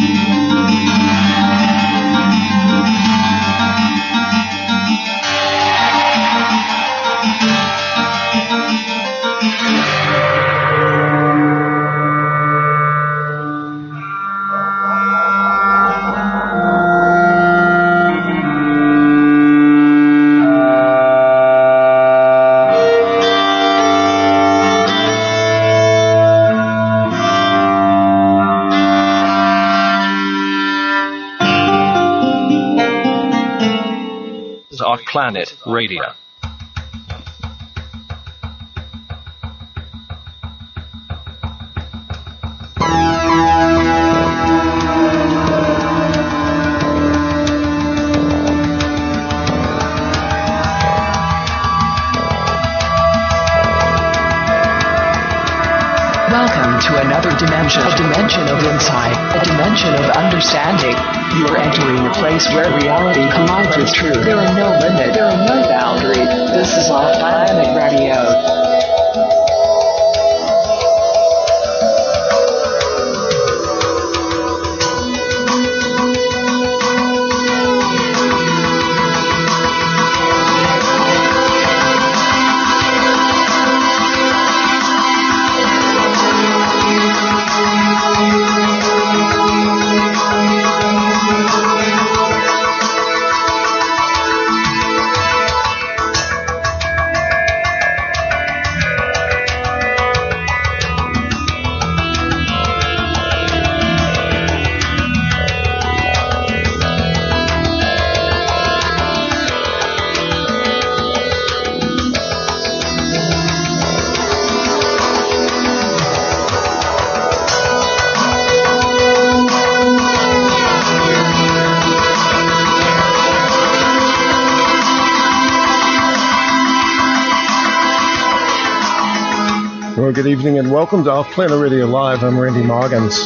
Planet Radio. Welcome to another dimension, a dimension of insight, a dimension of understanding. You are entering a place where reality collides with truth. There are no limits, there are no boundaries. This is Off Planet Radio. Well, good evening and welcome to Off Planet Radio Live. I'm Randy Moggins,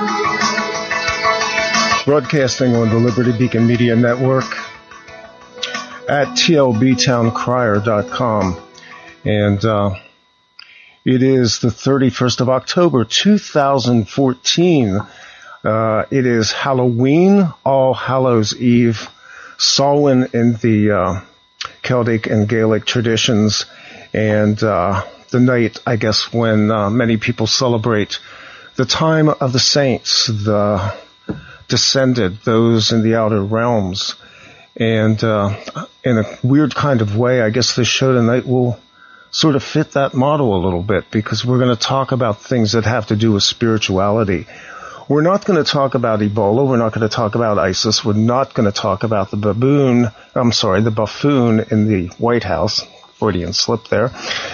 broadcasting on the Liberty Beacon Media Network at tlbtowncrier.com. And it is the 31st of October, 2014. It is Halloween, All Hallows Eve, Samhain in the Celtic and Gaelic traditions, and the night, I guess, when many people celebrate the time of the saints, the descended, those in the outer realms. And in a weird kind of way, I guess this show tonight will sort of fit that model a little bit, because we're going to talk about things that have to do with spirituality. We're not going to talk about Ebola. We're not going to talk about ISIS. We're not going to talk about the buffoon in the White House. Freudian slip there.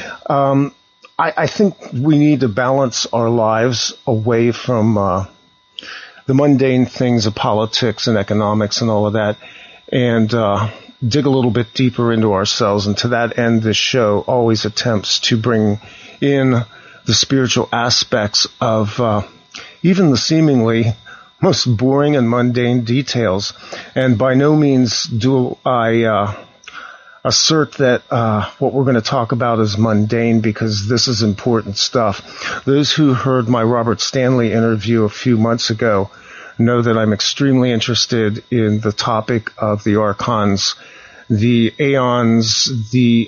I think we need to balance our lives away from the mundane things of politics and economics and all of that, and dig a little bit deeper into ourselves. And to that end, this show always attempts to bring in the spiritual aspects of even the seemingly most boring and mundane details. And by no means do I assert that what we're going to talk about is mundane, because this is important stuff. Those who heard my Robert Stanley interview a few months ago know that I'm extremely interested in the topic of the archons, the aeons, the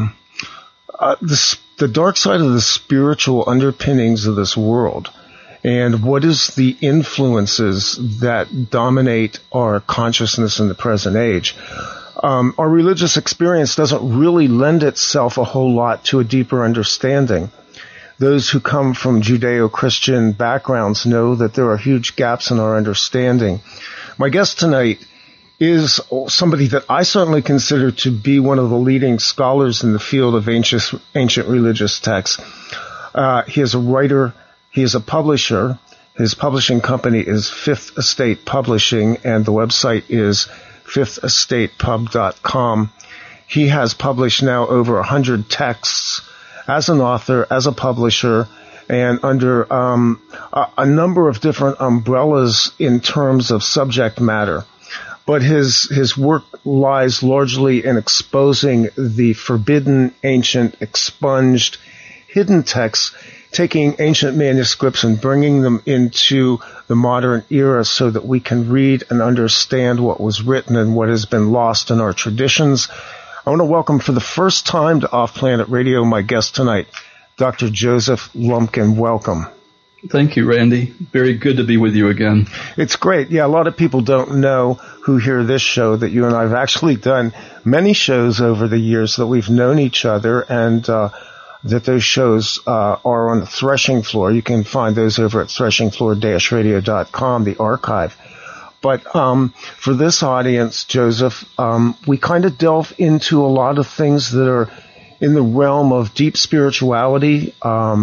dark side of the spiritual underpinnings of this world, and what is the influences that dominate our consciousness in the present age. Our religious experience doesn't really lend itself a whole lot to a deeper understanding. Those who come from Judeo-Christian backgrounds know that there are huge gaps in our understanding. My guest tonight is somebody that I certainly consider to be one of the leading scholars in the field of ancient religious texts. He is a writer. He is a publisher. His publishing company is Fifth Estate Publishing, and the website is fifthestatepub.com. He has published now over 100 texts as an author, as a publisher, and under a number of different umbrellas in terms of subject matter. But his work lies largely in exposing the forbidden, ancient, expunged, hidden texts taking ancient manuscripts and bringing them into the modern era so that we can read and understand what was written and what has been lost in our traditions. I want to welcome for the first time to Off Planet Radio my guest tonight, Dr. Joseph Lumpkin. Welcome. Thank you, Randy. Very good to be with you again. It's great. Yeah, a lot of people don't know who hear this show that you and I have actually done many shows over the years that we've known each other, and that those shows are on the threshing floor. You can find those over at threshingfloor-radio.com, the archive. But for this audience, Joseph, we kind of delve into a lot of things that are in the realm of deep spirituality,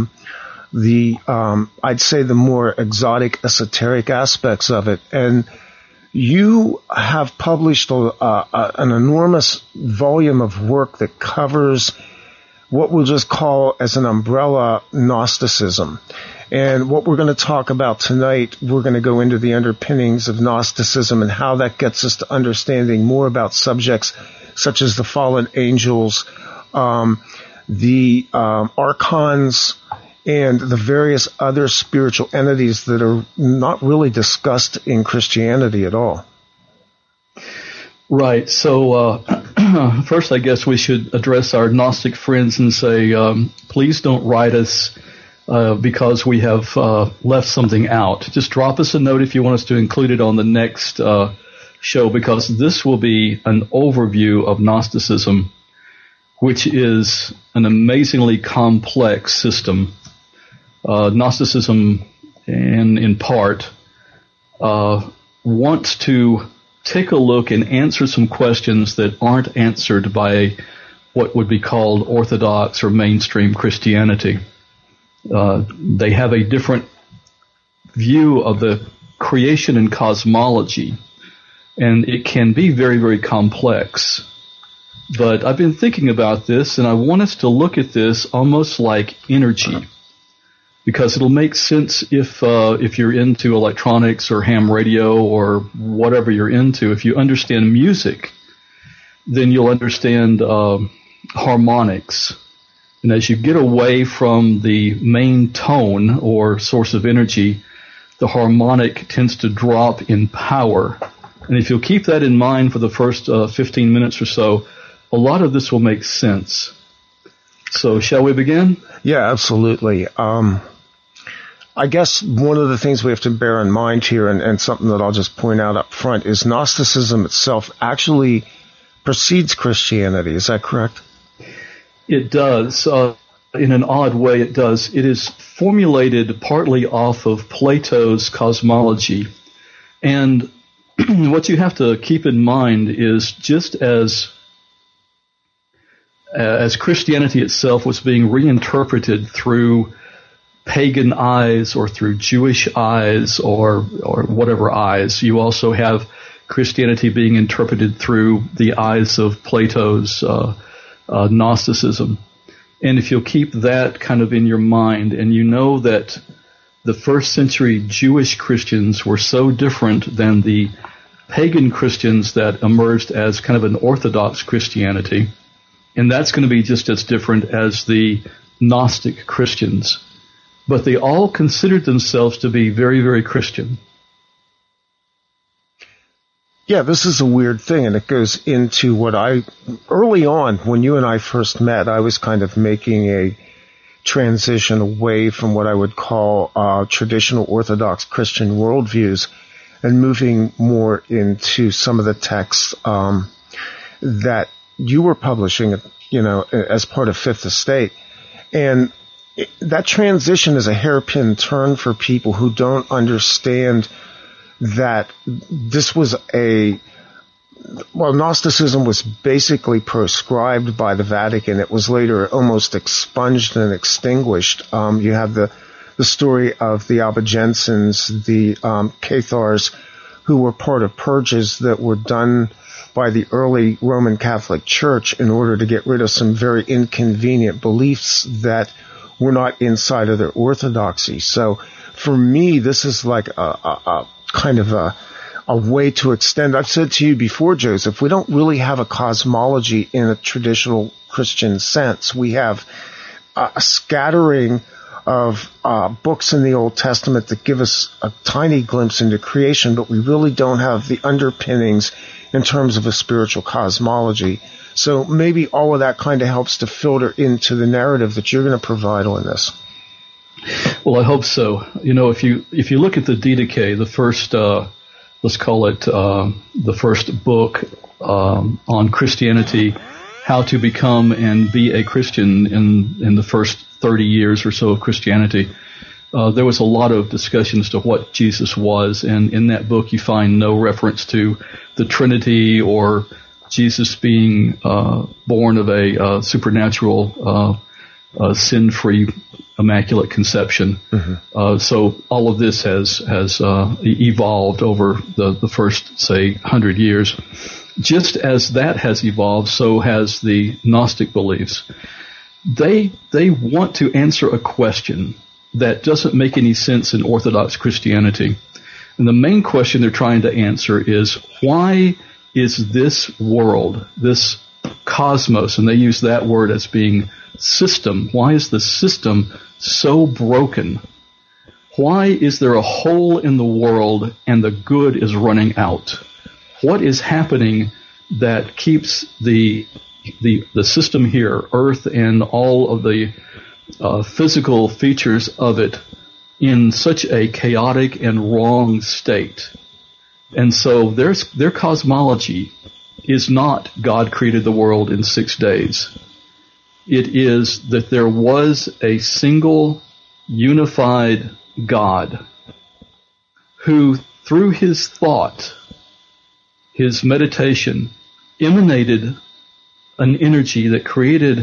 I'd say the more exotic, esoteric aspects of it. And you have published an enormous volume of work that covers what we'll just call as an umbrella Gnosticism. And what we're going to talk about tonight, we're going to go into the underpinnings of Gnosticism and how that gets us to understanding more about subjects such as the fallen angels, the archons, and the various other spiritual entities that are not really discussed in Christianity at all. Right. So first, I guess we should address our Gnostic friends and say, please don't write us because we have left something out. Just drop us a note if you want us to include it on the next show, because this will be an overview of Gnosticism, which is an amazingly complex system. Gnosticism, in part, wants to take a look and answer some questions that aren't answered by what would be called Orthodox or mainstream Christianity. They have a different view of the creation and cosmology, and it can be very, very complex. But I've been thinking about this, and I want us to look at this almost like energy, because it'll make sense if you're into electronics or ham radio or whatever you're into. If you understand music, then you'll understand harmonics. And as you get away from the main tone or source of energy, the harmonic tends to drop in power. And if you'll keep that in mind for the first 15 minutes or so, a lot of this will make sense. So shall we begin? Yeah, absolutely. I guess one of the things we have to bear in mind here, and something that I'll just point out up front, is Gnosticism itself actually precedes Christianity. Is that correct? It does. In an odd way, it does. It is formulated partly off of Plato's cosmology. And what you have to keep in mind is, just as Christianity itself was being reinterpreted through pagan eyes or through Jewish eyes or whatever eyes, you also have Christianity being interpreted through the eyes of Plato's Gnosticism. And if you'll keep that kind of in your mind, and you know that the first century Jewish Christians were so different than the pagan Christians that emerged as kind of an Orthodox Christianity, and that's going to be just as different as the Gnostic Christians. But they all considered themselves to be very, very Christian. Yeah, this is a weird thing, and it goes into what early on, when you and I first met, I was kind of making a transition away from what I would call traditional Orthodox Christian worldviews and moving more into some of the texts that you were publishing, as part of Fifth Estate. And that transition is a hairpin turn for people who don't understand that this was Gnosticism was basically proscribed by the Vatican. It was later almost expunged and extinguished. You have the story of the Albigensians, the Cathars, who were part of purges that were done by the early Roman Catholic Church in order to get rid of some very inconvenient beliefs that were not inside of their orthodoxy. So for me, this is like a kind of a way to extend. I've said to you before, Joseph, we don't really have a cosmology in a traditional Christian sense. We have a scattering of books in the Old Testament that give us a tiny glimpse into creation, but we really don't have the underpinnings in terms of a spiritual cosmology. So maybe all of that kind of helps to filter into the narrative that you're going to provide on this. Well, I hope so. If you look at the Didache, the first, let's call it the first book on Christianity, how to become and be a Christian in the first 30 years or so of Christianity, there was a lot of discussion as to what Jesus was, and in that book you find no reference to the Trinity or Jesus being born of a supernatural, sin-free, immaculate conception. Mm-hmm. So all of this has evolved over the first, say, 100 years. Just as that has evolved, so has the Gnostic beliefs. They want to answer a question that doesn't make any sense in Orthodox Christianity. And the main question they're trying to answer is, why is this world, this cosmos, and they use that word as being system, why is the system so broken? Why is there a hole in the world and the good is running out? What is happening that keeps the system here, Earth and all of the physical features of it, in such a chaotic and wrong state? And so their cosmology is not God created the world in 6 days. It is that there was a single unified God who, through his thought, his meditation, emanated an energy that created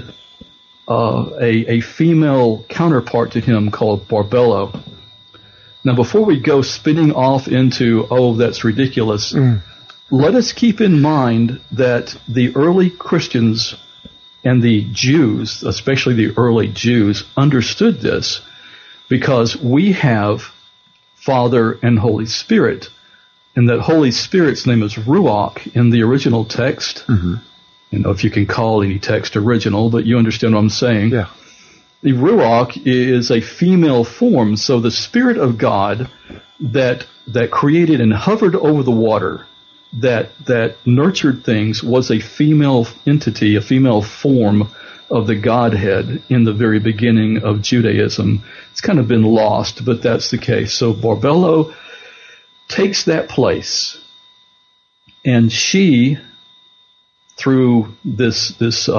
a female counterpart to him called Barbelo. Now, before we go spinning off into, that's ridiculous, let us keep in mind that the early Christians and the Jews, especially the early Jews, understood this because we have Father and Holy Spirit, and that Holy Spirit's name is Ruach in the original text. Mm-hmm. If you can call any text original, but you understand what I'm saying. Yeah. The Ruach is a female form, so the Spirit of God that created and hovered over the water, that nurtured things, was a female entity, a female form of the Godhead in the very beginning of Judaism. It's kind of been lost, but that's the case. So Barbelo takes that place, and she, through this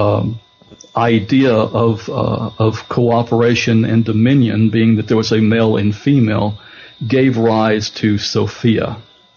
idea of cooperation and dominion, being that there was a male and female, gave rise to Sophia.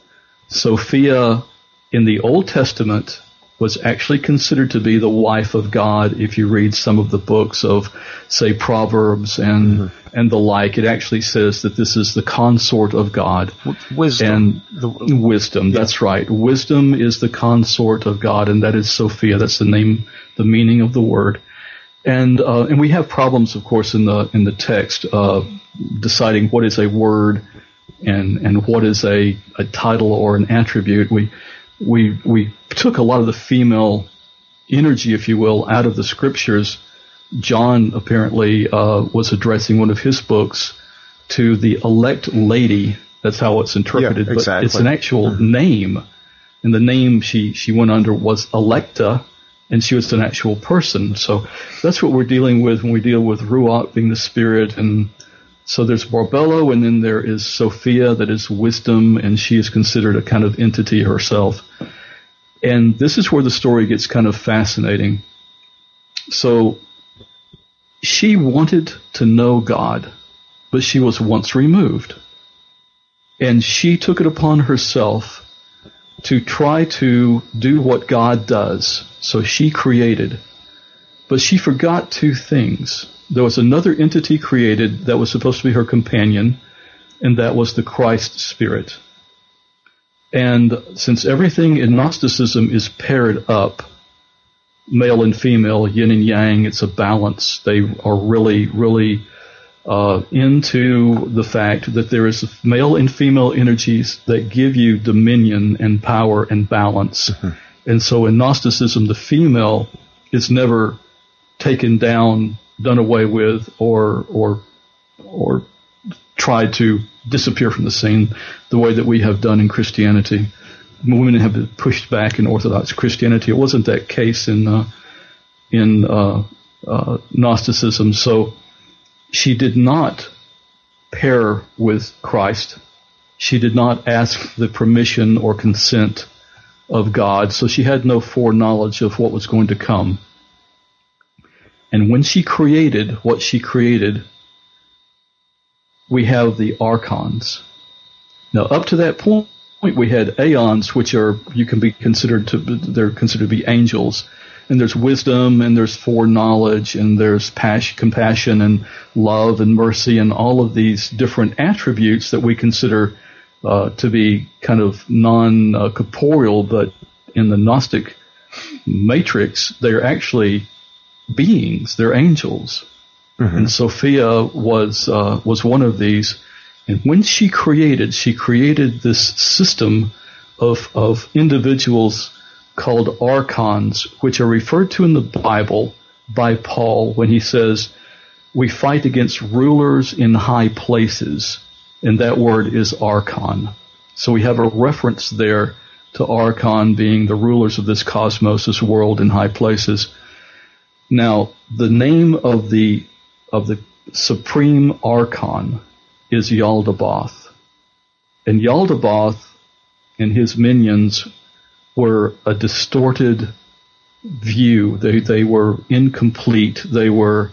Sophia in the Old Testament was actually considered to be the wife of God. If you read some of the books of, say, Proverbs and the like, it actually says that this is the consort of God. Wisdom. And wisdom, yeah. That's right. Wisdom is the consort of God, and that is Sophia. That's the name, the meaning of the word. And we have problems, of course, in the text, deciding what is a word and what is a title or an attribute. We took a lot of the female energy, if you will, out of the scriptures. John apparently was addressing one of his books to the elect lady. That's how it's interpreted. Yeah, exactly. But it's an actual name. And the name she went under was Electa, and she was an actual person. So that's what we're dealing with when we deal with Ruach being the spirit. And so there's Barbelo, and then there is Sophia, that is wisdom, and she is considered a kind of entity herself. And this is where the story gets kind of fascinating. So she wanted to know God, but she was once removed. And she took it upon herself to try to do what God does. So she created. But she forgot two things. There was another entity created that was supposed to be her companion, and that was the Christ Spirit. And since everything in Gnosticism is paired up, male and female, yin and yang, it's a balance. They are really, really into the fact that there is male and female energies that give you dominion and power and balance. Mm-hmm. And so in Gnosticism, the female is never taken down, done away with, or or tried to disappear from the scene the way that we have done in Christianity. Women have been pushed back in Orthodox Christianity. It wasn't that case in Gnosticism. So she did not pair with Christ. She did not ask the permission or consent of God, so she had no foreknowledge of what was going to come. And when she created what she created, we have the archons. Now, up to that point, we had aeons, which are they're considered to be angels. And there's wisdom, and there's foreknowledge, and there's compassion, and love, and mercy, and all of these different attributes that we consider to be kind of non-corporeal, but in the Gnostic matrix, they're actually beings. They're angels. Mm-hmm. And Sophia was one of these. And when she created this system of individuals called archons, which are referred to in the Bible by Paul when he says, we fight against rulers in high places, and that word is archon. So we have a reference there to archon being the rulers of this cosmos, this world in high places. Now, the name of the supreme archon is Yaldabaoth. And Yaldabaoth and his minions were a distorted view. They were incomplete. They were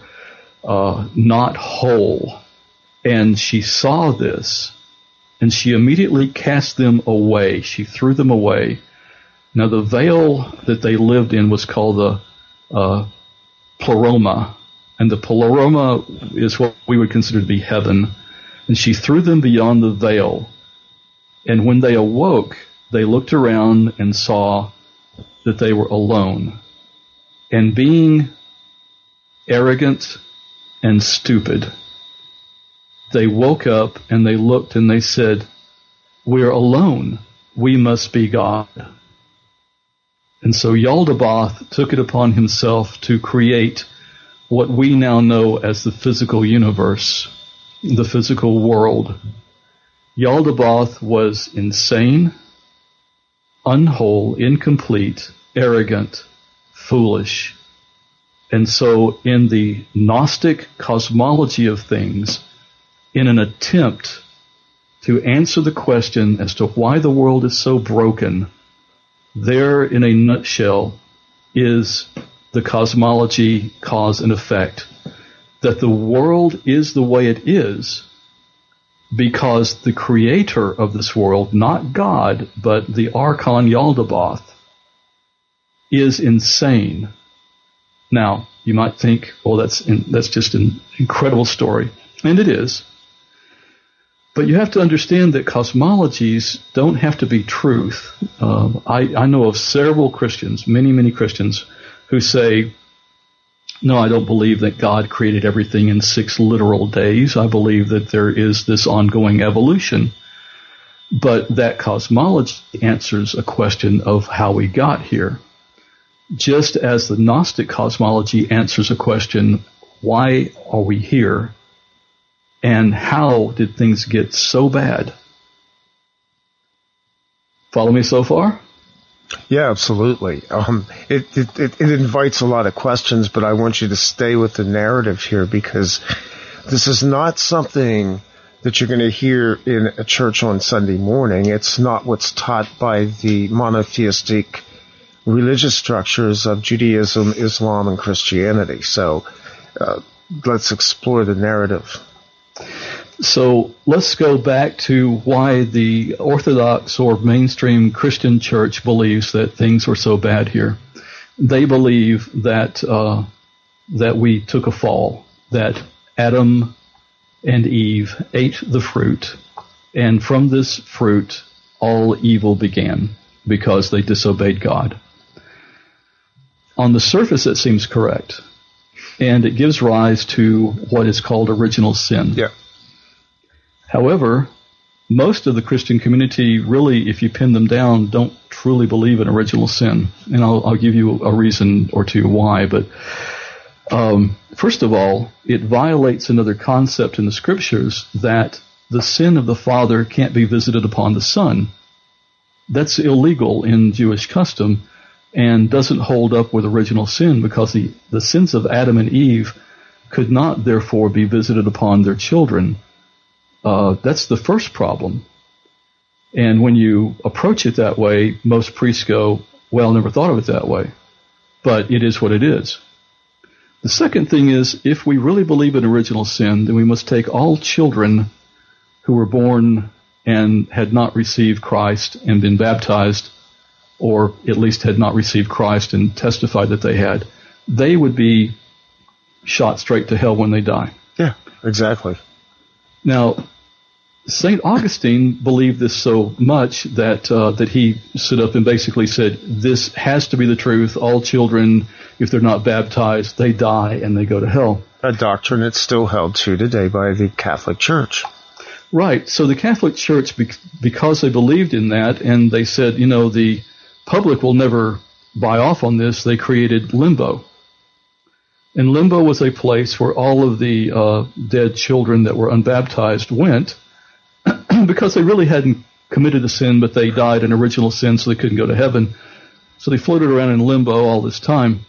not whole. And she saw this, and she immediately cast them away. She threw them away. Now, the veil that they lived in was called the pleroma, and the pleroma is what we would consider to be heaven. And she threw them beyond the veil. And when they awoke, they looked around and saw that they were alone. And being arrogant and stupid, they woke up and they looked and they said, we're alone. We must be God. And so Yaldabaoth took it upon himself to create what we now know as the physical universe, the physical world. Yaldabaoth was insane, unwhole, incomplete, arrogant, foolish. And so in the Gnostic cosmology of things, in an attempt to answer the question as to why the world is so broken, there in a nutshell is the cosmology, cause and effect, that the world is the way it is because the creator of this world, not God, but the archon Yaldabaoth, is insane. Now, you might think, well, that's just an incredible story. And it is. But you have to understand that cosmologies don't have to be truth. I know of several Christians, many Christians, who say, no, I don't believe that God created everything in 6 literal days. I believe that there is this ongoing evolution. But that cosmology answers a question of how we got here. Just as the Gnostic cosmology answers a question, why are we here? And how did things get so bad? Follow me so far? Yeah, absolutely. It invites a lot of questions, but I want you to stay with the narrative here because this is not something that you're going to hear in a church on Sunday morning. It's not what's taught by the monotheistic religious structures of Judaism, Islam, and Christianity. So let's explore the narrative. So let's go back to why the Orthodox or mainstream Christian church believes that things were so bad here. They believe that that we took a fall, that Adam and Eve ate the fruit, and from this fruit all evil began because they disobeyed God. On the surface, it seems correct, and it gives rise to what is called original sin. Yeah. However, most of the Christian community really, if you pin them down, don't truly believe in original sin. And I'll give you a reason or two why. But First of all, it violates another concept in the Scriptures that the sin of the father can't be visited upon the son. That's illegal in Jewish custom and doesn't hold up with original sin, because the sins of Adam and Eve could not therefore be visited upon their children. That's the first problem. And when you approach it that way, most priests go, well, never thought of it that way. But it is what it is. The second thing is, if we really believe in original sin, then we must take all children who were born and had not received Christ and been baptized, or at least had not received Christ and testified that they had, they would be shot straight to hell when they die. Yeah, exactly. Now, St. Augustine believed this so much that he stood up and basically said, this has to be the truth. All children, if they're not baptized, they die and they go to hell. A doctrine that's still held to today by the Catholic Church. Right. So the Catholic Church, because they believed in that, and they said, the public will never buy off on this, they created limbo. And limbo was a place where all of the dead children that were unbaptized went, because they really hadn't committed a sin, but they died in original sin, so they couldn't go to heaven. So they floated around in limbo all this time,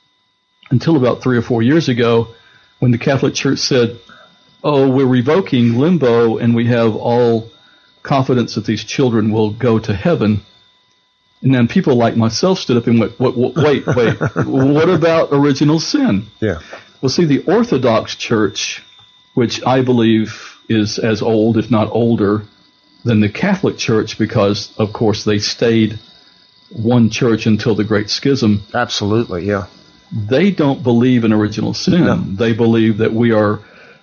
until about 3 or 4 years ago, when the Catholic Church said, oh, we're revoking limbo, and we have all confidence that these children will go to heaven. And then people like myself stood up and went, wait, what about original sin? Yeah. Well, see, the Orthodox Church, which I believe is as old, if not older, than the Catholic Church, because, of course, they stayed one church until the Great Schism. Absolutely, yeah. They don't believe in original sin. No. They believe that we are,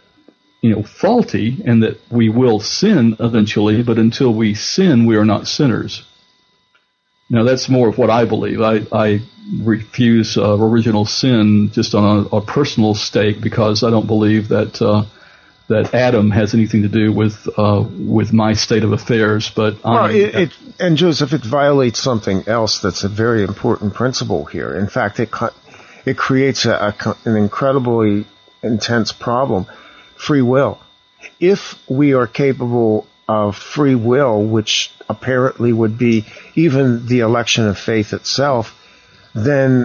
faulty and that we will sin eventually, but until we sin, we are not sinners. Now, that's more of what I believe. I refuse original sin just on a personal stake, because I don't believe that Adam has anything to do with my state of affairs. But and Joseph, it violates something else that's a very important principle here. In fact, it creates an incredibly intense problem: free will. If we are capable of free will, which apparently would be even the election of faith itself, then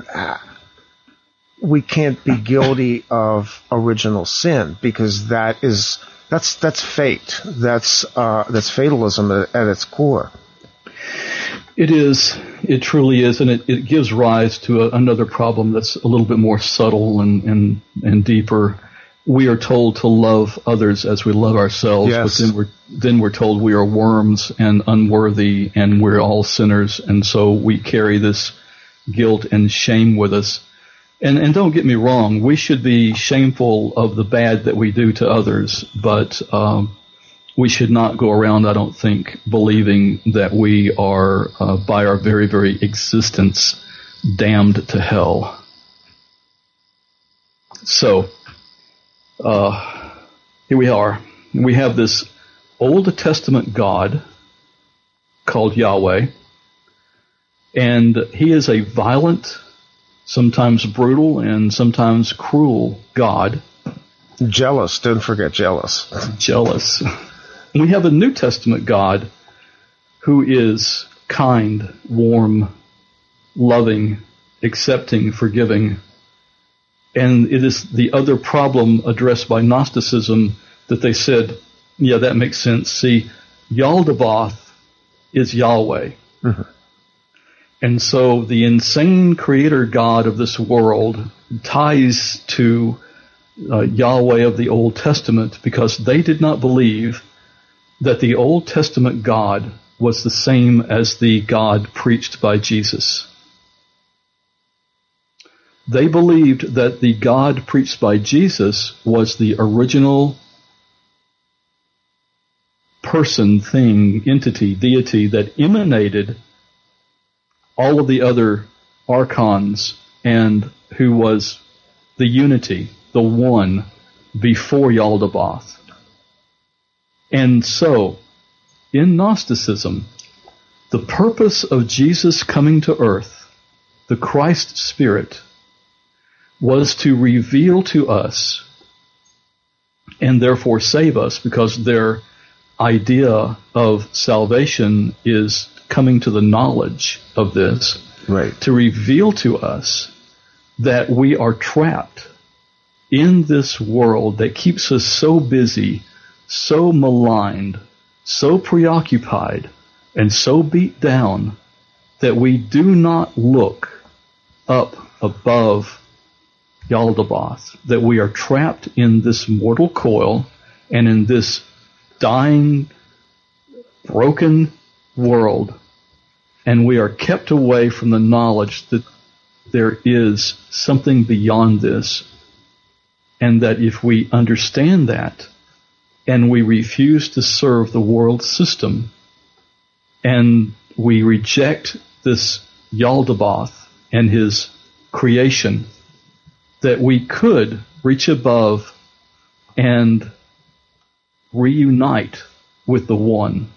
we can't be guilty of original sin, because that's fate. That's fatalism at its core. It is. It truly is, and it gives rise to another problem that's a little bit more subtle and deeper. We are told to love others as we love ourselves, yes. But then we're told we are worms and unworthy, and we're all sinners, and so we carry this guilt and shame with us. And don't get me wrong, we should be shameful of the bad that we do to others, but we should not go around, I don't think, believing that we are, by our very, very existence, damned to hell. So, here we are. We have this Old Testament God called Yahweh, and he is a violent, sometimes brutal, and sometimes cruel God. Jealous. Don't forget jealous. Jealous. We have a New Testament God who is kind, warm, loving, accepting, forgiving. And it is the other problem addressed by Gnosticism that they said, yeah, that makes sense. See, Yaldabaoth is Yahweh. Mm-hmm. And so the insane creator God of this world ties to Yahweh of the Old Testament, because they did not believe that the Old Testament God was the same as the God preached by Jesus. They believed that the God preached by Jesus was the original person, thing, entity, deity that emanated all of the other archons, and who was the unity, the one, before Yaldabaoth. And so, in Gnosticism, the purpose of Jesus coming to earth, the Christ Spirit, was to reveal to us and therefore save us, because their idea of salvation is coming to the knowledge of this, right, to reveal to us that we are trapped in this world that keeps us so busy, so maligned, so preoccupied, and so beat down that we do not look up above Yaldabaoth, that we are trapped in this mortal coil and in this dying, broken world, and we are kept away from the knowledge that there is something beyond this, and that if we understand that and we refuse to serve the world system and we reject this Yaldabaoth and his creation, that we could reach above and reunite with the One.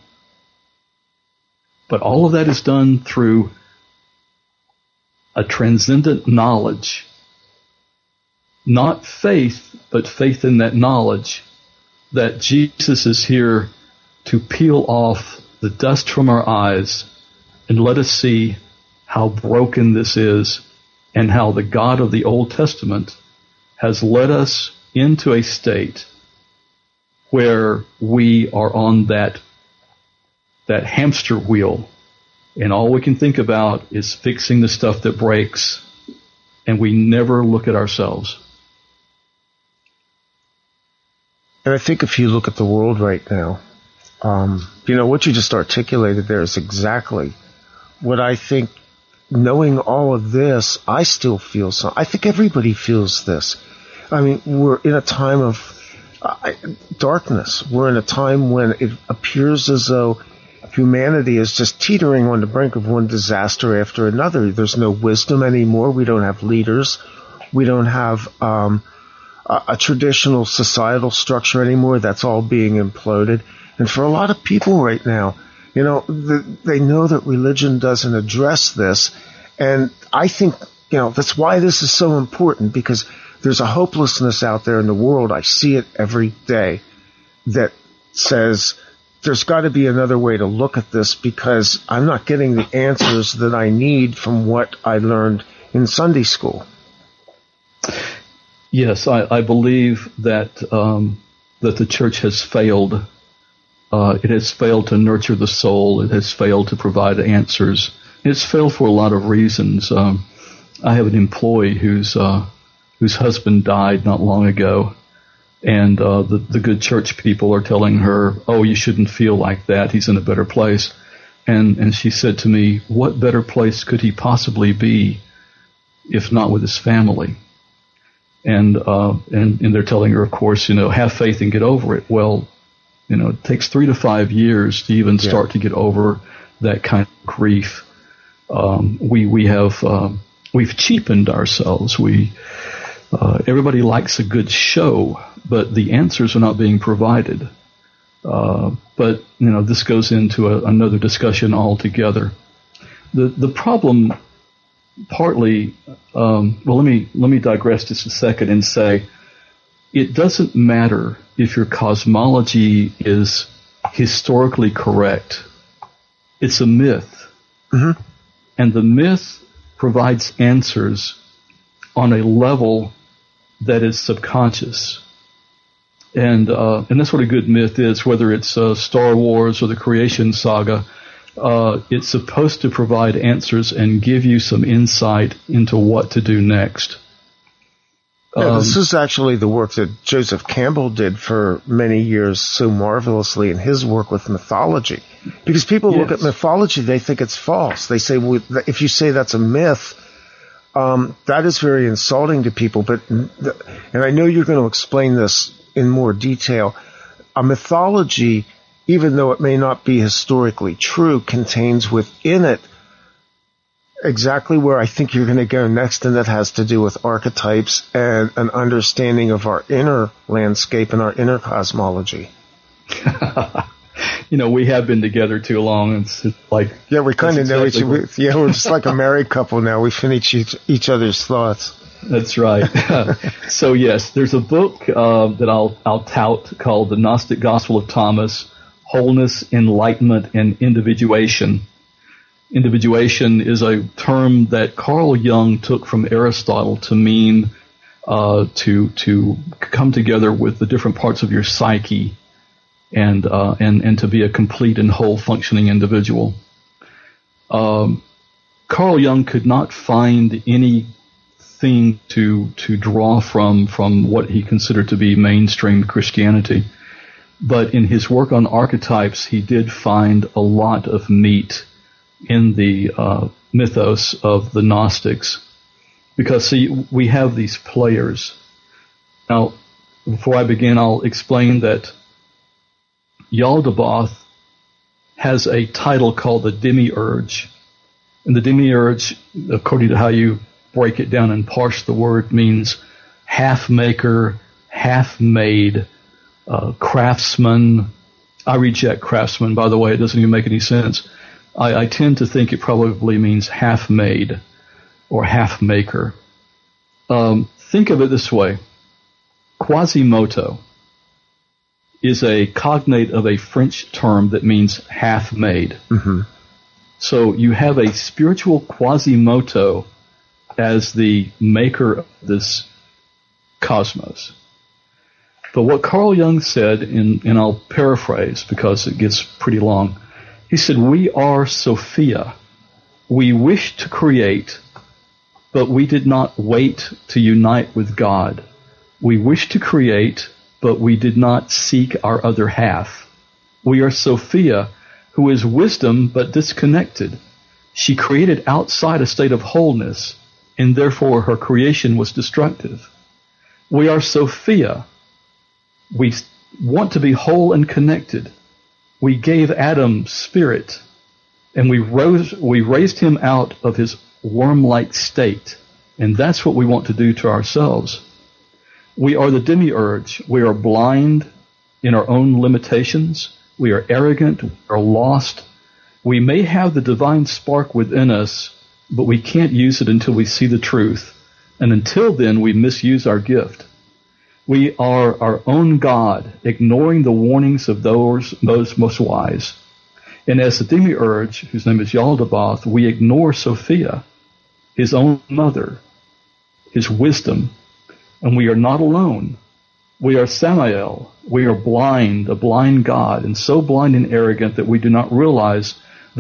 But all of that is done through a transcendent knowledge. Not faith, but faith in that knowledge that Jesus is here to peel off the dust from our eyes and let us see how broken this is, and how the God of the Old Testament has led us into a state where we are on that hamster wheel, and all we can think about is fixing the stuff that breaks, and we never look at ourselves. And I think if you look at the world right now, what you just articulated there is exactly what I think. Knowing all of this, I still feel so. I think everybody feels this. I mean, we're in a time of darkness. We're in a time when it appears as though humanity is just teetering on the brink of one disaster after another. There's no wisdom anymore. We don't have leaders. We don't have a traditional societal structure anymore. That's all being imploded. And for a lot of people right now, they know that religion doesn't address this. And I think, that's why this is so important, because there's a hopelessness out there in the world. I see it every day that says there's got to be another way to look at this, because I'm not getting the answers that I need from what I learned in Sunday school. Yes, I believe that that the church has failed. It has failed to nurture the soul. It has failed to provide answers. It's failed for a lot of reasons. I have an employee whose husband died not long ago, and the good church people are telling her, "Oh, you shouldn't feel like that. He's in a better place." And she said to me, "What better place could he possibly be, if not with his family?" And they're telling her, of course, have faith and get over it. Well, it takes 3 to 5 years to even start to get over that kind of grief. We've cheapened ourselves. Everybody likes a good show, but the answers are not being provided. But this goes into another discussion altogether. The problem, partly, let me digress just a second and say, it doesn't matter if your cosmology is historically correct. It's a myth. Mm-hmm. And the myth provides answers on a level that is subconscious. And that's what a good myth is, whether it's Star Wars or the Creation Saga. It's supposed to provide answers and give you some insight into what to do next. This is actually the work that Joseph Campbell did for many years so marvelously in his work with mythology. Because people look at mythology, they think it's false. They say, well, if you say that's a myth, that is very insulting to people. And I know you're going to explain this in more detail. A mythology, even though it may not be historically true, contains within it exactly where I think you're going to go next, and that has to do with archetypes and an understanding of our inner landscape and our inner cosmology. We have been together too long. It's like, we kind of know each other. We're just like a married couple now. We finish each other's thoughts. That's right. So yes, there's a book that I'll tout called The Gnostic Gospel of Thomas: Wholeness, Enlightenment, and Individuation. Individuation is a term that Carl Jung took from Aristotle to mean to come together with the different parts of your psyche and to be a complete and whole functioning individual. Carl Jung could not find anything to draw from what he considered to be mainstream Christianity. But in his work on archetypes, he did find a lot of meat in the mythos of the Gnostics. Because, see, we have these players. Now, before I begin, I'll explain that Yaldabaoth has a title called the Demiurge. And the Demiurge, according to how you break it down and parse the word, means half-maker, half-made, craftsman. I reject craftsman, by the way. It doesn't even make any sense. I tend to think it probably means half-made or half-maker. Think of it this way. Quasimodo is a cognate of a French term that means half-made. Mm-hmm. So you have a spiritual Quasimodo as the maker of this cosmos. But what Carl Jung said, and I'll paraphrase because it gets pretty long, he said, we are Sophia. We wish to create, but we did not wait to unite with God. We wish to create, but we did not seek our other half. We are Sophia, who is wisdom but disconnected. She created outside a state of wholeness, and therefore her creation was destructive. We are Sophia. We want to be whole and connected. We gave Adam spirit, and we raised him out of his worm-like state, and that's what we want to do to ourselves. We are the Demiurge. We are blind in our own limitations. We are arrogant. We are lost. We may have the divine spark within us, but we can't use it until we see the truth, and until then we misuse our gift. We are our own God, ignoring the warnings of those most wise. And as the Demiurge, whose name is Yaldabaoth, we ignore Sophia, his own mother, his wisdom, and we are not alone. We are Samael. We are blind, a blind God, and so blind and arrogant that we do not realize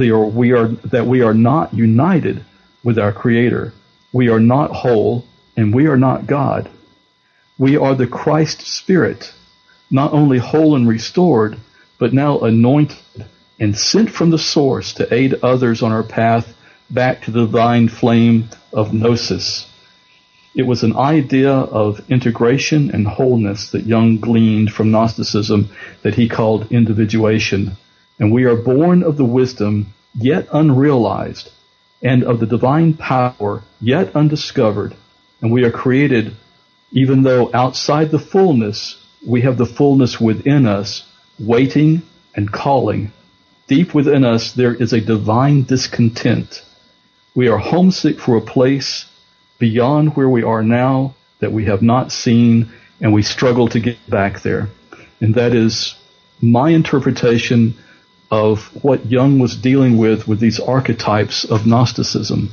that we are not united with our Creator. We are not whole, and we are not God. We are the Christ Spirit, not only whole and restored, but now anointed and sent from the source to aid others on our path back to the divine flame of Gnosis. It was an idea of integration and wholeness that Jung gleaned from Gnosticism that he called individuation. And we are born of the wisdom yet unrealized, and of the divine power yet undiscovered. And we are created, even though outside the fullness, we have the fullness within us, waiting and calling. Deep within us, there is a divine discontent. We are homesick for a place beyond where we are now that we have not seen, and we struggle to get back there. And that is my interpretation of what Jung was dealing with these archetypes of Gnosticism.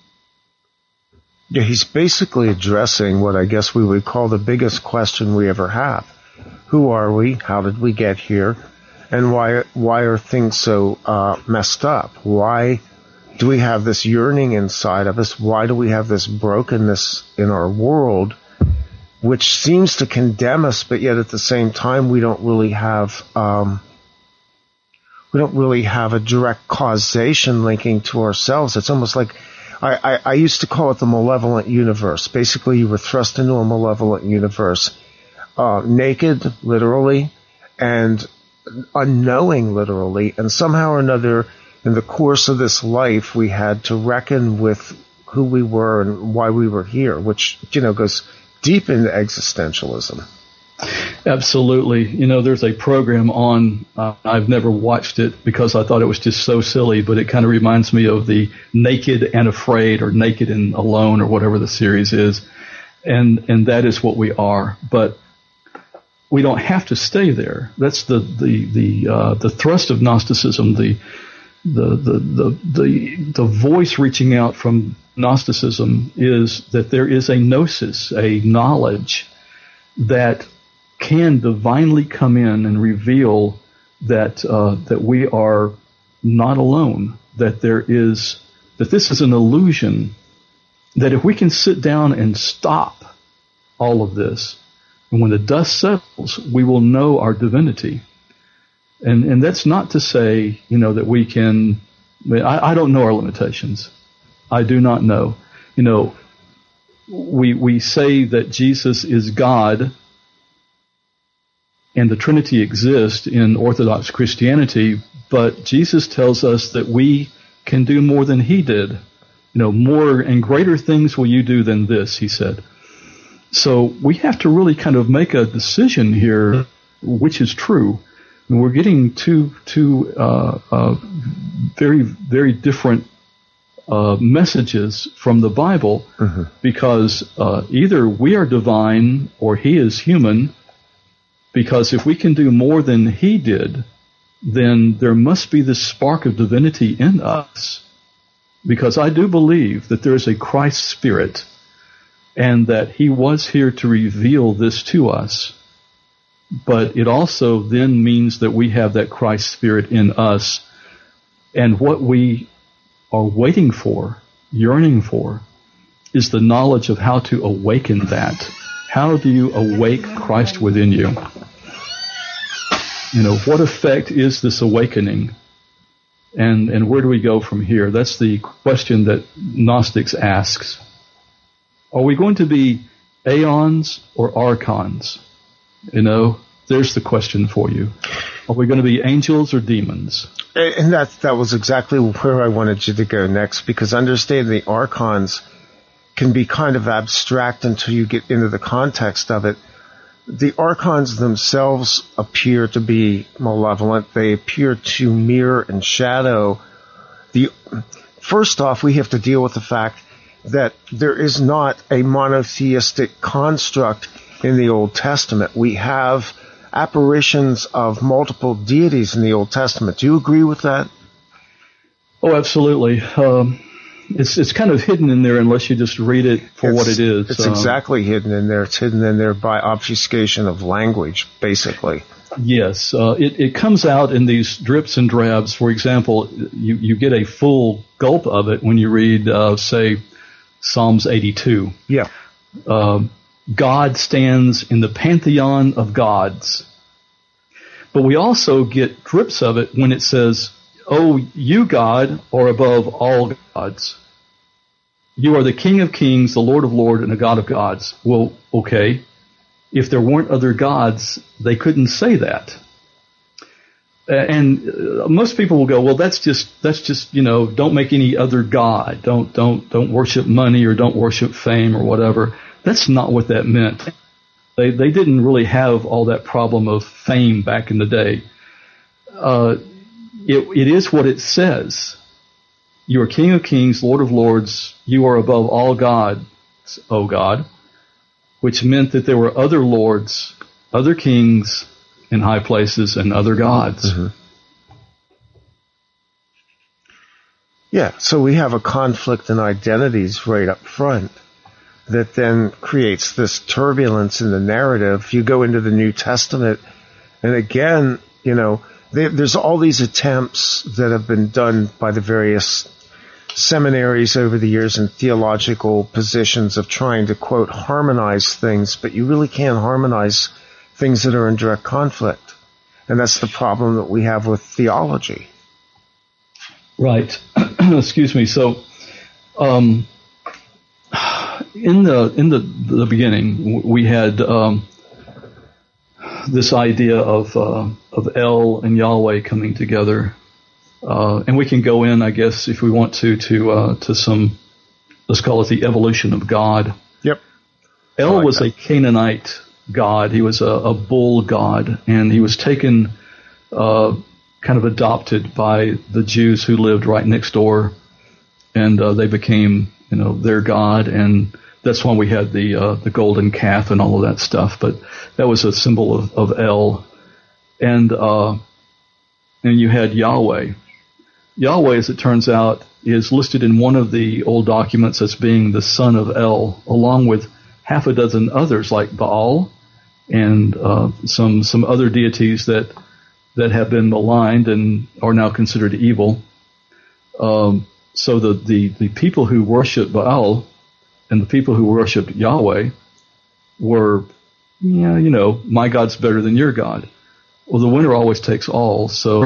Yeah, he's basically addressing what I guess we would call the biggest question we ever have. Who are we? How did we get here? And why are things so messed up? Why do we have this yearning inside of us? Why do we have this brokenness in our world, which seems to condemn us, but yet at the same time we don't really have a direct causation linking to ourselves. It's almost like I used to call it the malevolent universe. Basically, you were thrust into a malevolent universe, naked, literally, and unknowing, literally, and somehow or another, in the course of this life, we had to reckon with who we were and why we were here, which, goes deep into existentialism. Absolutely. There's a program on, I've never watched it because I thought it was just so silly, but it kind of reminds me of the Naked and Afraid or Naked and Alone or whatever the series is. and that is what we are. But we don't have to stay there. That's the thrust of Gnosticism. The voice reaching out from Gnosticism is that there is a gnosis, a knowledge that can divinely come in and reveal that we are not alone, that this is an illusion, that if we can sit down and stop all of this, and when the dust settles, we will know our divinity. And that's not to say, that we can, I don't know our limitations. I do not know. We say that Jesus is God and the Trinity exists in Orthodox Christianity, but Jesus tells us that we can do more than he did. More and greater things will you do than this, he said. So we have to really kind of make a decision here, which is true. And we're getting two very, very different messages from the Bible, because either we are divine or he is human, because if we can do more than he did, then there must be this spark of divinity in us. Because I do believe that there is a Christ spirit and that he was here to reveal this to us. But it also then means that we have that Christ spirit in us. And what we are waiting for, yearning for, is the knowledge of how to awaken that. How do you awake Christ within you? What effect is this awakening? And where do we go from here? That's the question that Gnostics asks. Are we going to be aeons or archons? There's the question for you. Are we going to be angels or demons? And that was exactly where I wanted you to go next, because understanding the archons can be kind of abstract until you get into the context of it. The archons themselves appear to be malevolent. They appear to mirror and shadow. First off, we have to deal with the fact that there is not a monotheistic construct in the Old Testament. We have apparitions of multiple deities in the Old Testament. Do you agree with that? Oh, absolutely. It's kind of hidden in there unless you just read it for what it is. It's exactly hidden in there. It's hidden in there by obfuscation of language, basically. Yes. It comes out in these drips and drabs. For example, you get a full gulp of it when you read, say, Psalms 82. Yeah. God stands in the pantheon of gods. But we also get drips of it when it says, "Oh, you, God, are above all gods. You are the King of kings, the Lord of lords, and the God of gods." Well, okay. If there weren't other gods, they couldn't say that. And most people will go, well, that's just, don't make any other god. Don't worship money or don't worship fame or whatever. That's not what that meant. They didn't really have all that problem of fame back in the day. It is what it says. You are King of kings, Lord of lords. You are above all gods, O God, which meant that there were other lords, other kings in high places, and other gods. Mm-hmm. Yeah, so we have a conflict in identities right up front that then creates this turbulence in the narrative. You go into the New Testament, and again, there's all these attempts that have been done by the various seminaries over the years and theological positions of trying to, quote, harmonize things, but you really can't harmonize things that are in direct conflict. And that's the problem that we have with theology. Right. Excuse me. So, in the beginning, we had this idea of El and Yahweh coming together, and we can go in, I guess, if we want to some, let's call it the evolution of God. Yep. El was a Canaanite god. He was a bull god, and he was taken, kind of adopted by the Jews who lived right next door, and they became, their god, and That's why we had the golden calf and all of that stuff. But that was a symbol of El. And you had Yahweh. Yahweh, as it turns out, is listed in one of the old documents as being the son of El, along with half a dozen others like Baal and some other deities that have been maligned and are now considered evil. So the people who worship Baal and the people who worship Yahweh were, my God's better than your God. Well, the winner always takes all. So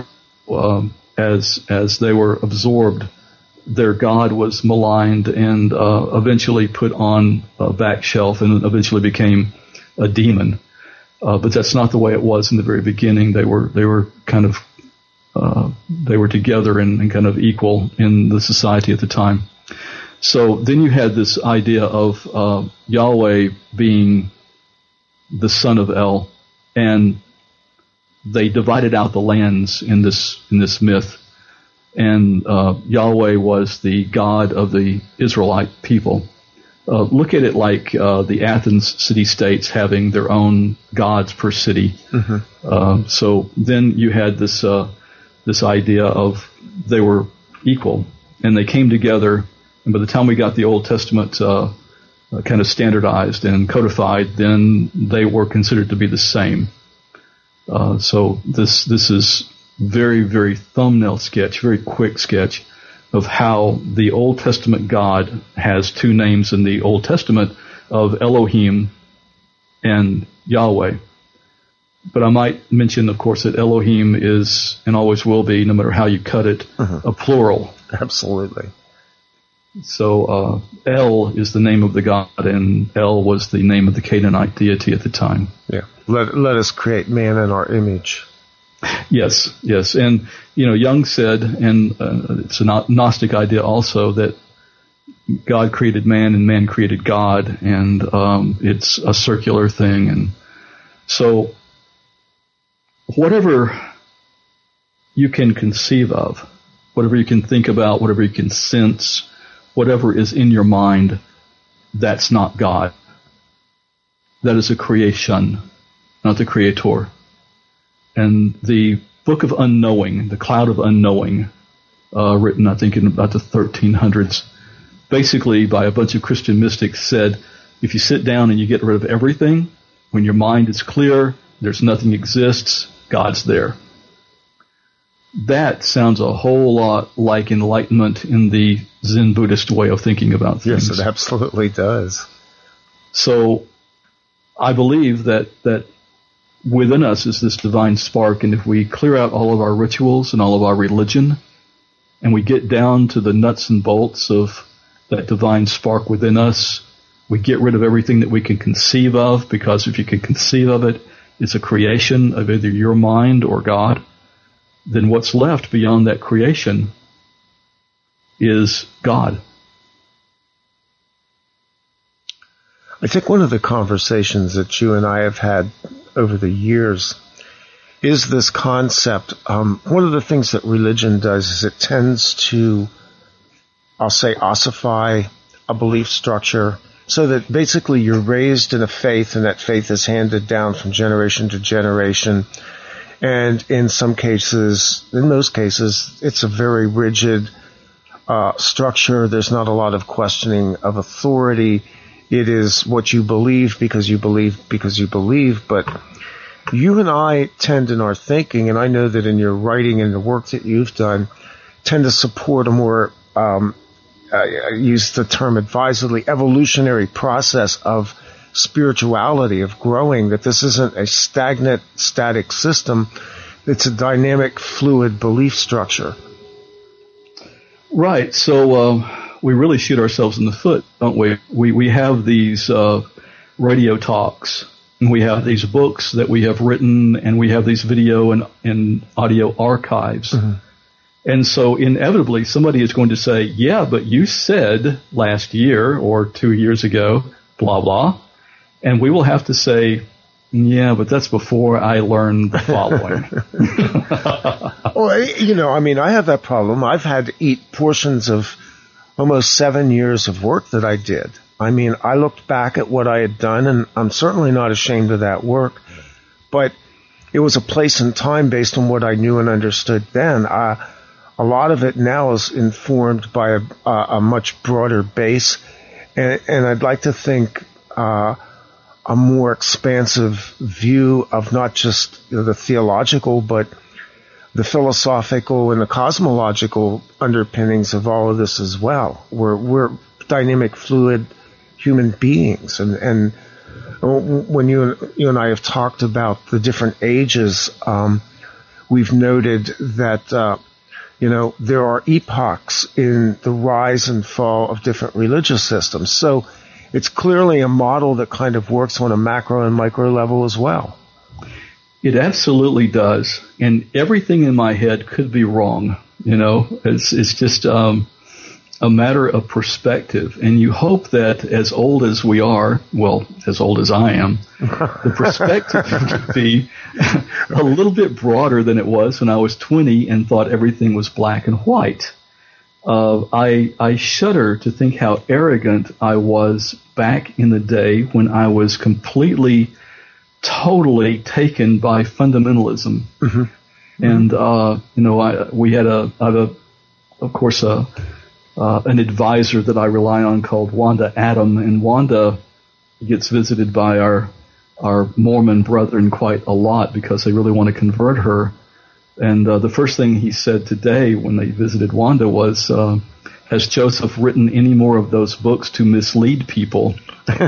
as they were absorbed, their God was maligned and eventually put on a back shelf and eventually became a demon. But that's not the way it was in the very beginning. They were kind of they were together and kind of equal in the society at the time. So then you had this idea of Yahweh being the son of El, and they divided out the lands in this myth. And Yahweh was the God of the Israelite people. Look at it like the Athens city-states having their own gods per city. Mm-hmm. So then you had this idea of they were equal, and they came together. And by the time we got the Old Testament kind of standardized and codified, then they were considered to be the same. So this is very, very thumbnail sketch, very quick sketch of how the Old Testament God has two names in the Old Testament of Elohim and Yahweh. But I might mention, of course, that Elohim is, and always will be, no matter how you cut it, a plural. Absolutely. So El is the name of the God, and El was the name of the Canaanite deity at the time. Yeah. Let us create man in our image. Yes. And, Jung said, and it's a Gnostic idea also, that God created man and man created God, and it's a circular thing. And so whatever you can conceive of, whatever you can think about, whatever you can sense, whatever is in your mind, that's not God. That is a creation, not the creator. And the Book of Unknowing, the Cloud of Unknowing, written I think in about the 1300s, basically by a bunch of Christian mystics, said if you sit down and you get rid of everything, when your mind is clear, there's nothing exists, God's there. That sounds a whole lot like enlightenment in the Zen Buddhist way of thinking about things. Yes, it absolutely does. So I believe that within us is this divine spark, and if we clear out all of our rituals and all of our religion, and we get down to the nuts and bolts of that divine spark within us, we get rid of everything that we can conceive of, because if you can conceive of it, it's a creation of either your mind or God. Then what's left beyond that creation is God. I think one of the conversations that you and I have had over the years is this concept. One of the things that religion does is it tends to, I'll say, ossify a belief structure so that basically you're raised in a faith, and that faith is handed down from generation to generation. And in most cases, it's a very rigid structure. There's not a lot of questioning of authority. It is what you believe because you believe because you believe. But you and I tend in our thinking, and I know that in your writing and the work that you've done, tend to support a more, I use the term advisedly, evolutionary process of spirituality, of growing, that this isn't a stagnant, static system. It's a dynamic, fluid belief structure. Right. So we really shoot ourselves in the foot, don't we? We have these radio talks, and we have these books that we have written, and we have these video and audio archives. Mm-hmm. And so inevitably somebody is going to say, yeah, but you said last year or 2 years ago, blah, blah. And we will have to say, yeah, but that's before I learned the following. Well, I have that problem. I've had to eat portions of almost 7 years of work that I did. I mean, I looked back at what I had done, and I'm certainly not ashamed of that work, but it was a place and time based on what I knew and understood then. A lot of it now is informed by a much broader base, and I'd like to think a more expansive view of not just the theological, but the philosophical and the cosmological underpinnings of all of this as well. We're dynamic, fluid human beings, and when you and I have talked about the different ages, we've noted that there are epochs in the rise and fall of different religious systems. So it's clearly a model that kind of works on a macro and micro level as well. It absolutely does, and everything in my head could be wrong. It's just a matter of perspective, and you hope that as old as we are, well, as old as I am, the perspective could be a little bit broader than it was when I was 20 and thought everything was black and white. I shudder to think how arrogant I was back in the day when I was completely, totally taken by fundamentalism. Mm-hmm. And, we had an advisor that I rely on called Wanda Adam, and Wanda gets visited by our Mormon brethren quite a lot because they really want to convert her. And the first thing he said today when they visited Wanda was, has Joseph written any more of those books to mislead people?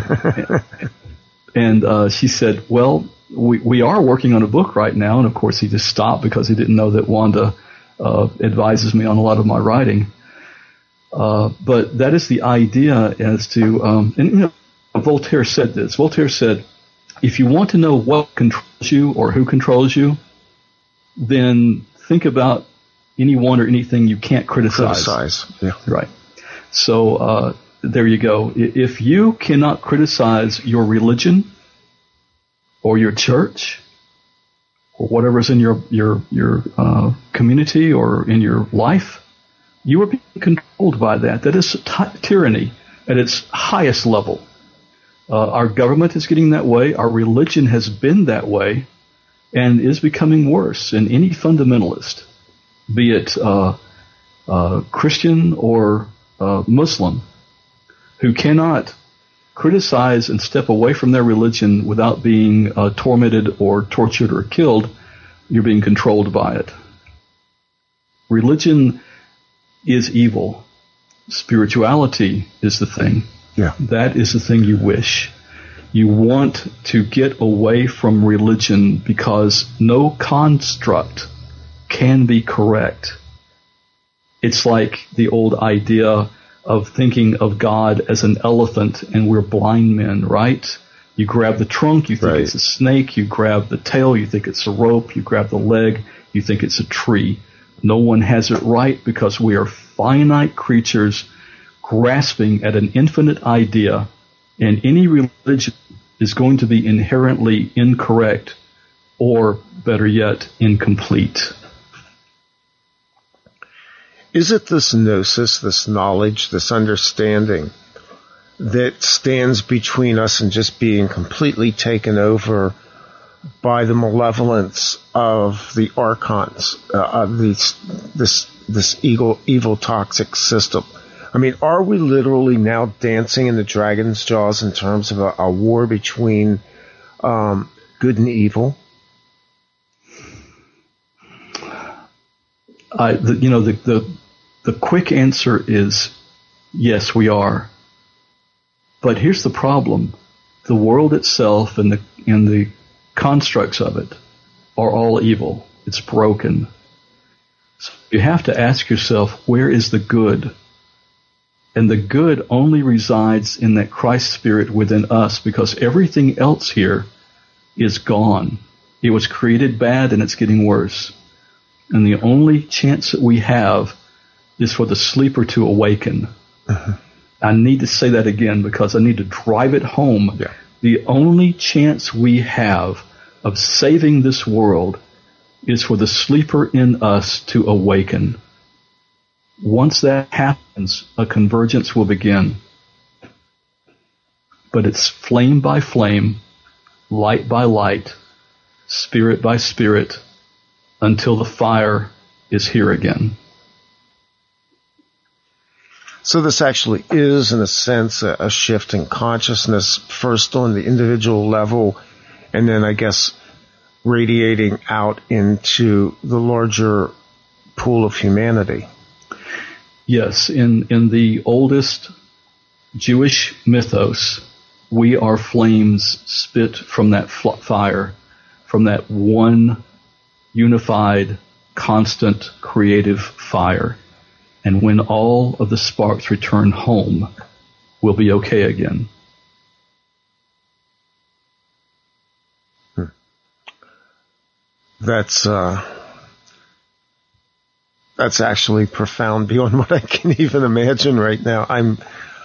And she said, well, we are working on a book right now. And of course he just stopped because he didn't know that Wanda advises me on a lot of my writing. But that is the idea as to, Voltaire said this. Voltaire said, if you want to know what controls you or who controls you, then think about anyone or anything you can't criticize. Yeah. Right. So, there you go. If you cannot criticize your religion or your church or whatever's in your community or in your life, you are being controlled by that. That is tyranny at its highest level. Our government is getting that way. Our religion has been that way and is becoming worse. And any fundamentalist, be it Christian or Muslim, who cannot criticize and step away from their religion without being tormented or tortured or killed, you're being controlled by it. Religion is evil. Spirituality is the thing. Yeah. That is the thing you wish. You want to get away from religion because no construct can be correct. It's like the old idea of thinking of God as an elephant and we're blind men, right? You grab the trunk, you think It's a snake. You grab the tail, you think it's a rope. You grab the leg, you think it's a tree. No one has it right because we are finite creatures grasping at an infinite idea, and any religion is going to be inherently incorrect or, better yet, incomplete. Is it this gnosis, this knowledge, this understanding that stands between us and just being completely taken over by the malevolence of the archons, of this evil toxic system? I mean, are we literally now dancing in the dragon's jaws in terms of a war between good and evil? The quick answer is yes, we are. But here's the problem: the world itself and the constructs of it are all evil. It's broken. So you have to ask yourself, where is the good? And the good only resides in that Christ spirit within us, because everything else here is gone. It was created bad and it's getting worse. And the only chance that we have is for the sleeper to awaken. Uh-huh. I need to say that again because I need to drive it home. Yeah. The only chance we have of saving this world is for the sleeper in us to awaken. Once that happens, a convergence will begin. but it's flame by flame, light by light, spirit by spirit, until the fire is here again. So this actually is, in a sense, a shift in consciousness, first on the individual level, and then I guess radiating out into the larger pool of humanity. Yes, in the oldest Jewish mythos, we are flames spit from that fire, from that one unified, constant, creative fire. And when all of the sparks return home, we'll be okay again. That's actually profound beyond what I can even imagine right now. I'm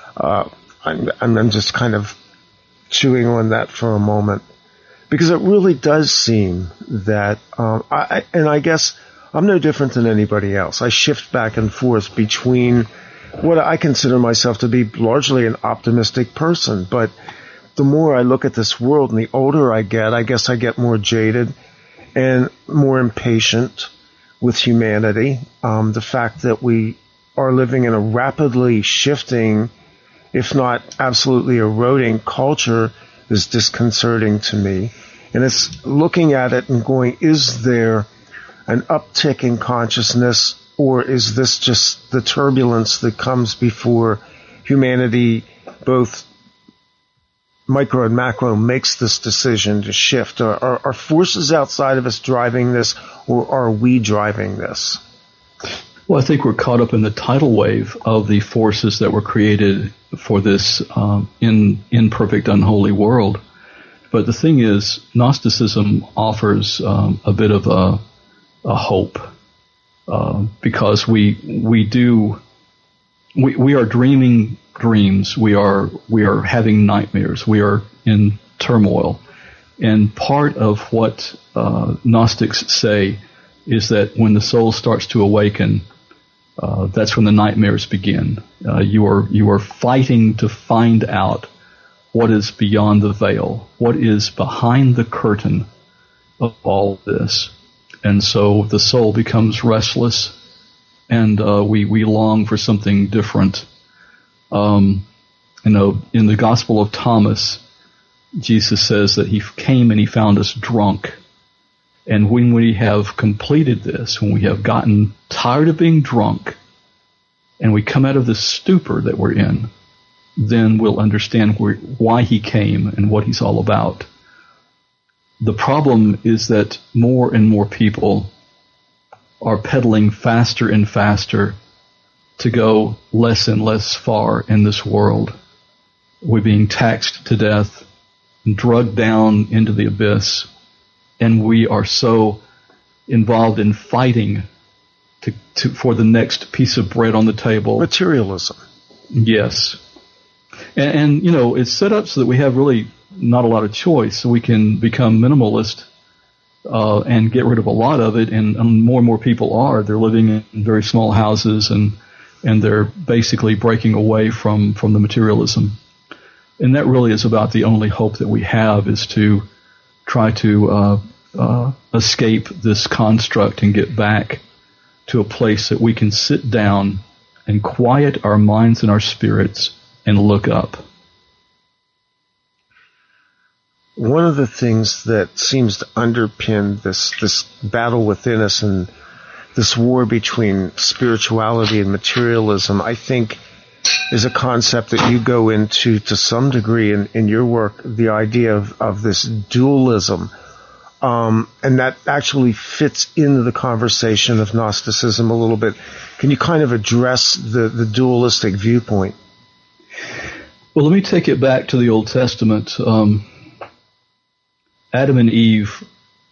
just kind of chewing on that for a moment, because it really does seem that, I guess I'm no different than anybody else. I shift back and forth between what I consider myself to be largely an optimistic person, but the more I look at this world and the older I guess I get more jaded and more impatient with humanity. The fact that we are living in a rapidly shifting, if not absolutely eroding culture is disconcerting to me. And it's looking at it and going, is there an uptick in consciousness, or is this just the turbulence that comes before humanity, both micro and macro, makes this decision to shift? Are forces outside of us driving this, or are we driving this? Well, I think we're caught up in the tidal wave of the forces that were created for this imperfect, unholy world. But the thing is, Gnosticism offers a bit of a hope, because we are dreaming dreams. We are having nightmares. We are in turmoil. And part of what Gnostics say is that when the soul starts to awaken, that's when the nightmares begin. You are fighting to find out what is beyond the veil, what is behind the curtain of all this. And so the soul becomes restless, and we long for something different. In the Gospel of Thomas, Jesus says that he came and he found us drunk. And when we have completed this, when we have gotten tired of being drunk, and we come out of the stupor that we're in, then we'll understand why he came and what he's all about. The problem is that more and more people are pedaling faster and faster to go less and less far in this world. We're being taxed to death, drugged down into the abyss, and we are so involved in fighting for the next piece of bread on the table. Materialism. Yes. And it's set up so that we have really not a lot of choice, so we can become minimalist and get rid of a lot of it, and more and more people are. They're living in very small houses, and they're basically breaking away from the materialism. And that really is about the only hope that we have, is to try to escape this construct and get back to a place that we can sit down and quiet our minds and our spirits and look up. One of the things that seems to underpin this battle within us and this war between spirituality and materialism, I think, is a concept that you go into to some degree in your work, the idea of this dualism. And that actually fits into the conversation of Gnosticism a little bit. Can you kind of address the dualistic viewpoint? Well, let me take it back to the Old Testament. Adam and Eve,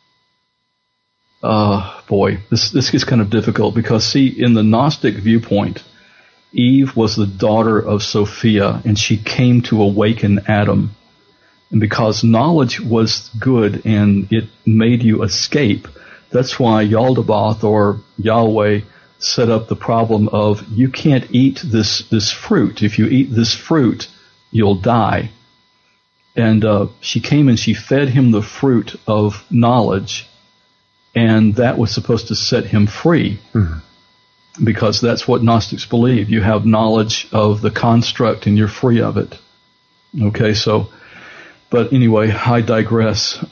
this gets kind of difficult, because, see, in the Gnostic viewpoint, Eve was the daughter of Sophia, and she came to awaken Adam. And because knowledge was good and it made you escape, that's why Yaldabaoth, or Yahweh, set up the problem of, you can't eat this fruit. If you eat this fruit, you'll die. And she came and she fed him the fruit of knowledge, and that was supposed to set him free. Mm-hmm. Because that's what Gnostics believe. You have knowledge of the construct and you're free of it. Okay, so, but anyway, I digress.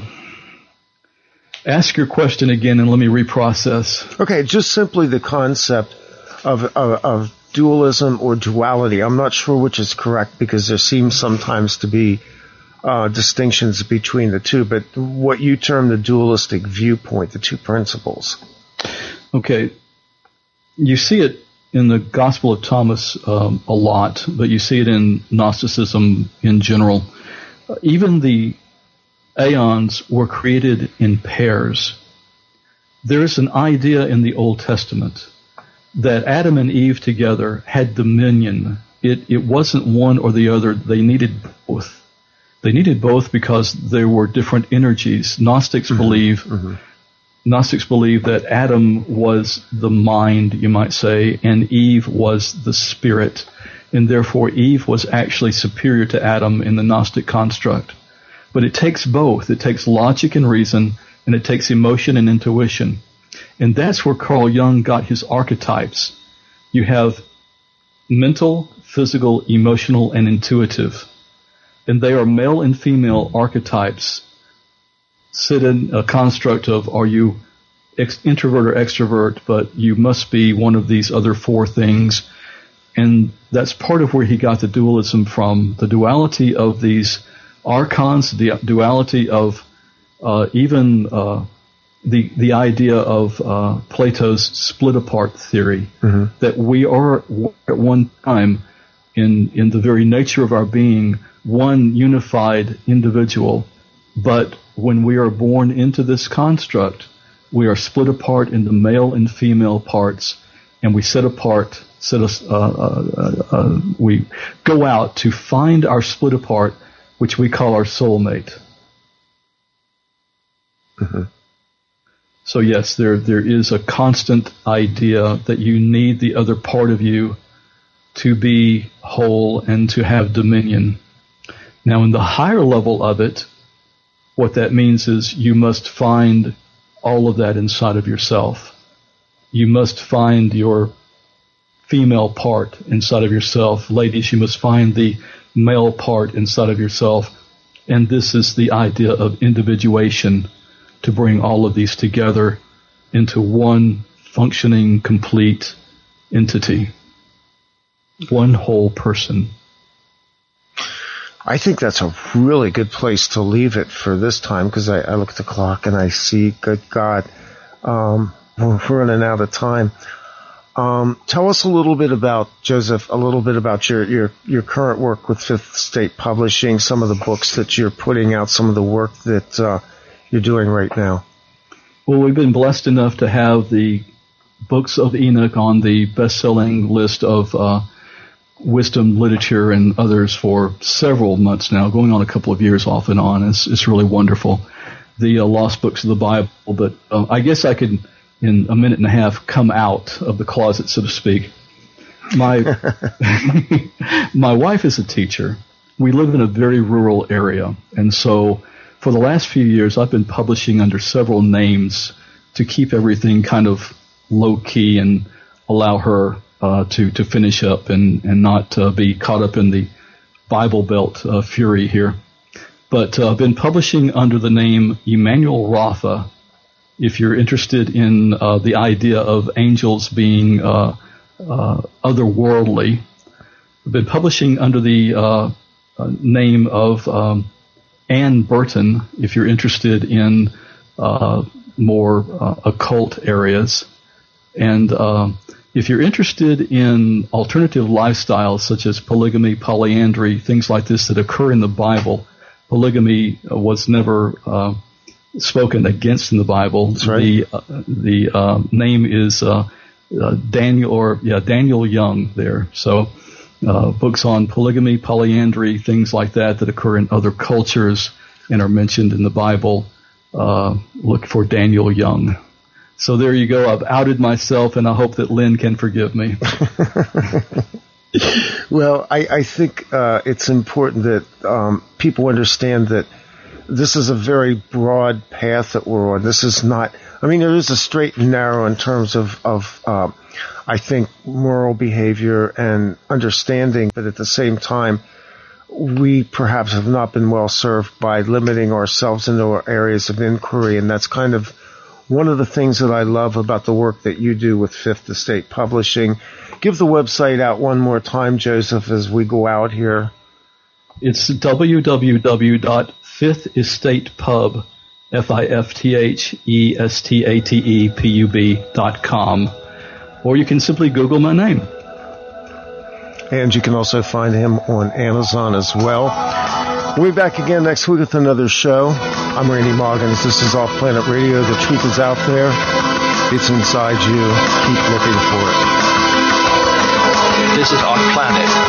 Ask your question again and let me reprocess. Okay, just simply the concept of dualism or duality. I'm not sure which is correct because there seems sometimes to be distinctions between the two, but what you term the dualistic viewpoint, the two principles. Okay. You see it in the Gospel of Thomas a lot, but you see it in Gnosticism in general. Even the aeons were created in pairs. There is an idea in the Old Testament that Adam and Eve together had dominion. It wasn't one or the other. They needed both. They needed both because there were different energies. Gnostics believe that Adam was the mind, you might say, and Eve was the spirit. And therefore Eve was actually superior to Adam in the Gnostic construct. But it takes both. It takes logic and reason, and it takes emotion and intuition. And that's where Carl Jung got his archetypes. You have mental, physical, emotional, and intuitive. And they are male and female archetypes sit in a construct of are you introvert or extrovert, but you must be one of these other four things. And that's part of where he got the dualism from, the duality of these archons, the duality of even the idea of Plato's split-apart theory, that we are at one time in the very nature of our being one unified individual, but when we are born into this construct, we are split apart into male and female parts, and we we go out to find our split apart, which we call our soulmate. Mm-hmm. So yes, there is a constant idea that you need the other part of you to be whole and to have dominion. Now, in the higher level of it, what that means is you must find all of that inside of yourself. You must find your female part inside of yourself. Ladies, you must find the male part inside of yourself. And this is the idea of individuation, to bring all of these together into one functioning, complete entity. One whole person. I think that's a really good place to leave it for this time, because I look at the clock and I see, good God, we're running out of time. Tell us a little bit about, Joseph, your current work with Fifth Estate Publishing, some of the books that you're putting out, some of the work that you're doing right now. Well, we've been blessed enough to have the Books of Enoch on the best-selling list of wisdom literature and others for several months now, going on a couple of years off and on. It's really wonderful. The Lost Books of the Bible, but I guess I could, in a minute and a half, come out of the closet, so to speak. My wife is a teacher. We live in a very rural area, and so for the last few years I've been publishing under several names to keep everything kind of low-key and allow her to finish up and not be caught up in the Bible Belt fury here. But I've been publishing under the name Emmanuel Rapha. If you're interested in the idea of angels being otherworldly, I've been publishing under the name of Anne Burton, if you're interested in more occult areas. And if you're interested in alternative lifestyles such as polygamy, polyandry, things like this that occur in the Bible, polygamy was never spoken against in the Bible. That's right. The name is Daniel Young there. So books on polygamy, polyandry, things like that occur in other cultures and are mentioned in the Bible. Look for Daniel Young. So there you go. I've outed myself, and I hope that Lynn can forgive me. Well, I think it's important that people understand that this is a very broad path that we're on. This is not, I mean, there is a straight and narrow in terms of I think, moral behavior and understanding, but at the same time, we perhaps have not been well served by limiting ourselves into our areas of inquiry, and that's kind of one of the things that I love about the work that you do with Fifth Estate Publishing. Give the website out one more time, Joseph, as we go out here. It's www.fifthestatepub, FIFTHESTATEPUB.com. Or you can simply Google my name. And you can also find him on Amazon as well. We'll be back again next week with another show. I'm Randy Moggins. This is Off Planet Radio. The truth is out there. It's inside you. Keep looking for it. This is Off Planet.